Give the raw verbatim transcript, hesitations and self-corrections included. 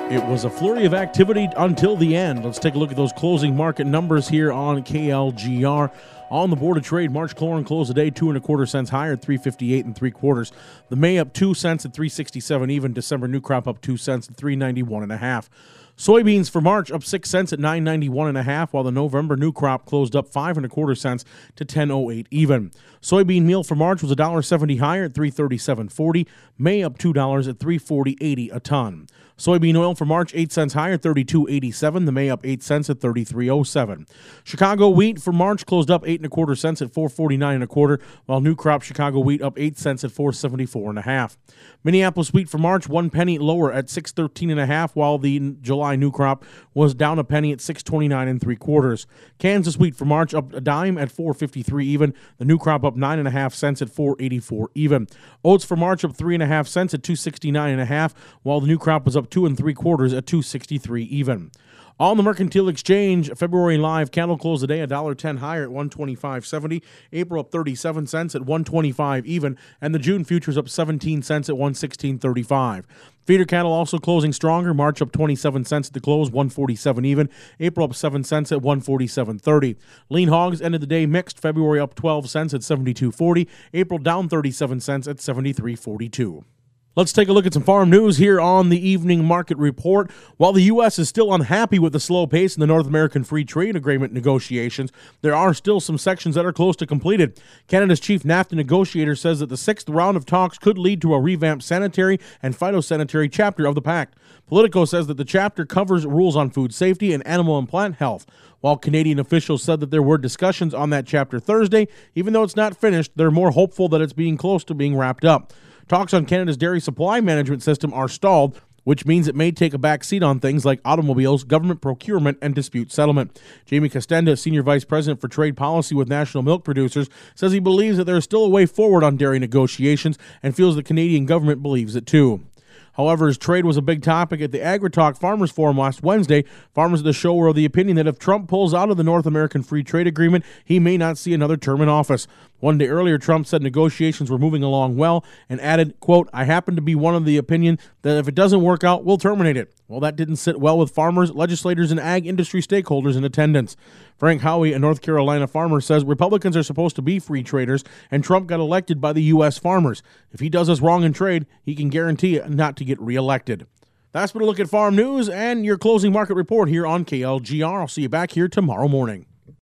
It was a flurry of activity until the end. Let's take a look at those closing market numbers here on K L G R. On the Board of Trade, March corn closed the day two and a quarter cents higher at three fifty-eight and three quarters. The May up two cents at three sixty-seven even. December new crop up two cents at three ninety-one and a half. Soybeans for March up six cents at nine ninety-one and a half, while the November new crop closed up five and a quarter cents to ten oh eight even. Soybean meal for March was one dollar seventy higher at three thirty-seven forty. May up two dollars at three forty eighty a ton. Soybean oil for March eight cents higher, thirty-two eighty-seven. The May up eight cents at thirty-three oh seven. Chicago wheat for March closed up eight and a quarter cents at four forty-nine and a quarter, while new crop Chicago wheat up eight cents at four seventy-four and a half. Minneapolis wheat for March one penny lower at six thirteen and a half, while the July new crop was down a penny at six twenty-nine and three quarters. Kansas wheat for March up a dime at four fifty-three even. The new crop up nine and a half cents at four eighty-four even. Oats for March up three and a half cents at two sixty-nine and a half, while the new crop was up two and three quarters at two sixty-three even. On the Mercantile Exchange, February live cattle closed the day one dollar ten higher at one twenty-five seventy. April up thirty-seven cents at one twenty-five even, and the June futures up seventeen cents at one sixteen thirty-five. Feeder cattle also closing stronger. March up twenty-seven cents at the close, one forty-seven even. April up seven cents at one forty-seven thirty. Lean hogs ended the day mixed. February up twelve cents at seventy-two forty. April down thirty-seven cents at seventy-three forty-two. Let's take a look at some farm news here on the evening market report. While the U S is still unhappy with the slow pace in the North American Free Trade Agreement negotiations, there are still some sections that are close to completed. Canada's chief NAFTA negotiator says that the sixth round of talks could lead to a revamped sanitary and phytosanitary chapter of the pact. Politico says that the chapter covers rules on food safety and animal and plant health. While Canadian officials said that there were discussions on that chapter Thursday, even though it's not finished, they're more hopeful that it's being close to being wrapped up. Talks on Canada's dairy supply management system are stalled, which means it may take a back seat on things like automobiles, government procurement, and dispute settlement. Jamie Costenda, Senior Vice President for Trade Policy with National Milk Producers, says he believes that there is still a way forward on dairy negotiations and feels the Canadian government believes it too. However, as trade was a big topic at the AgriTalk Farmers Forum last Wednesday, farmers at the show were of the opinion that if Trump pulls out of the North American Free Trade Agreement, he may not see another term in office. One day earlier, Trump said negotiations were moving along well and added, quote, "I happen to be one of the opinion that if it doesn't work out, we'll terminate it." Well, that didn't sit well with farmers, legislators, and ag industry stakeholders in attendance. Frank Howie, a North Carolina farmer, says Republicans are supposed to be free traders, and Trump got elected by the U S farmers. If he does us wrong in trade, he can guarantee not to get reelected. That's been a look at farm news and your closing market report here on K L G R. I'll see you back here tomorrow morning.